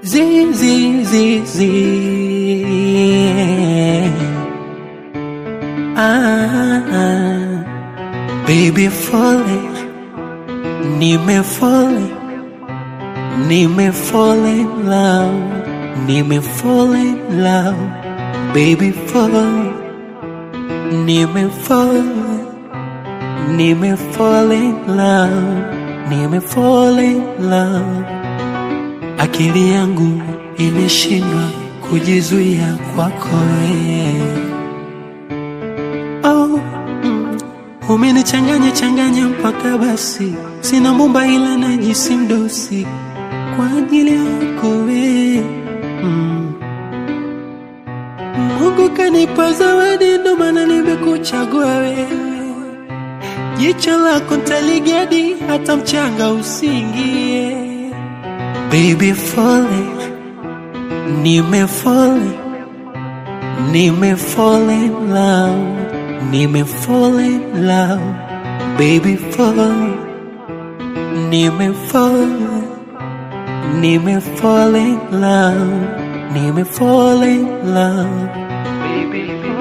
Z. Baby falling, nime fall in love, baby fall, nime fall in love. Akili yangu imeshindwa kujizuia kwako wewe. Oh, umenichanganya mpaka basi sina mumba ila najisi mdosi kwa ajili yako wewe. Mungu kanipa zawadi ndo maana nimekuchagua wewe. Jicho lako ntaligadi hata mchanga usingie. Baby falling, nime fall in love, baby fall, nime fall in love, baby fall.